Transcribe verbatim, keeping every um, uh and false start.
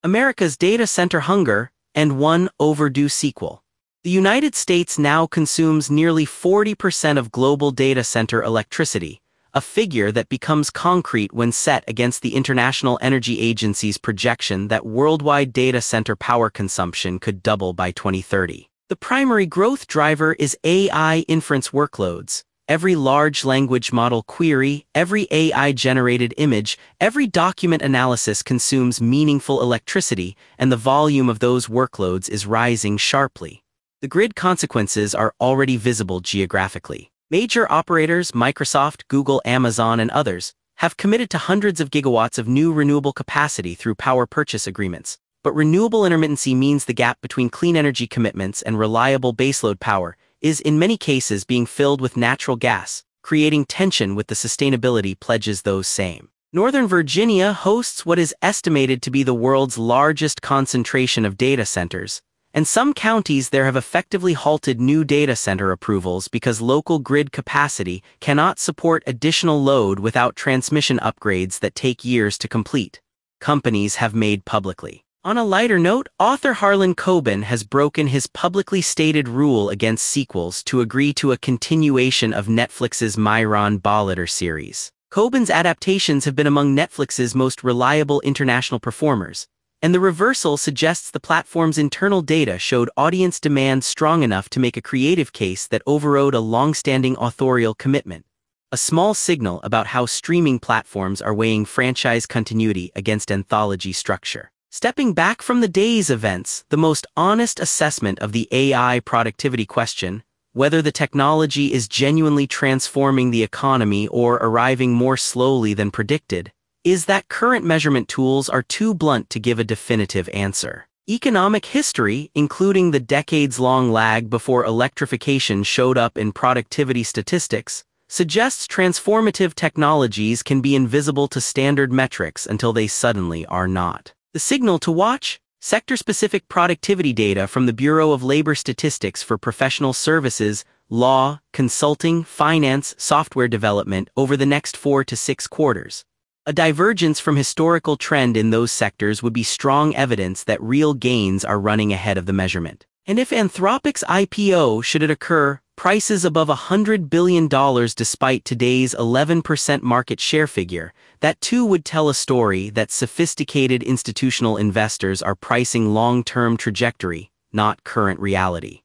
America's Data Center Hunger, and one overdue sequel. The United States now consumes nearly forty percent of global data center electricity, a figure that becomes concrete when set against the International Energy Agency's projection that worldwide data center power consumption could double by twenty thirty. The primary growth driver is A I inference workloads. Every large language model query, every A I-generated image, every document analysis consumes meaningful electricity, and the volume of those workloads is rising sharply. The grid consequences are already visible geographically. Major operators, Microsoft, Google, Amazon, and others, have committed to hundreds of gigawatts of new renewable capacity through power purchase agreements. But renewable intermittency means the gap between clean energy commitments and reliable baseload power is in many cases being filled with natural gas, creating tension with the sustainability pledges those same. Northern Virginia hosts what is estimated to be the world's largest concentration of data centers, and some counties there have effectively halted new data center approvals because local grid capacity cannot support additional load without transmission upgrades that take years to complete. Companies have made publicly. On a lighter note, author Harlan Coben has broken his publicly stated rule against sequels to agree to a continuation of Netflix's Myron Bollitter series. Coben's adaptations have been among Netflix's most reliable international performers, and the reversal suggests the platform's internal data showed audience demand strong enough to make a creative case that overrode a long-standing authorial commitment, a small signal about how streaming platforms are weighing franchise continuity against anthology structure. Stepping back from the day's events, the most honest assessment of the A I productivity question, whether the technology is genuinely transforming the economy or arriving more slowly than predicted, is that current measurement tools are too blunt to give a definitive answer. Economic history, including the decades-long lag before electrification showed up in productivity statistics, suggests transformative technologies can be invisible to standard metrics until they suddenly are not. The signal to watch? Sector-specific productivity data from the Bureau of Labor Statistics for professional services, law, consulting, finance, software development over the next four to six quarters. A divergence from historical trend in those sectors would be strong evidence that real gains are running ahead of the measurement. And if Anthropic's I P O should it occur, prices above one hundred billion dollars despite today's eleven percent market share figure, that too would tell a story that sophisticated institutional investors are pricing long-term trajectory, not current reality.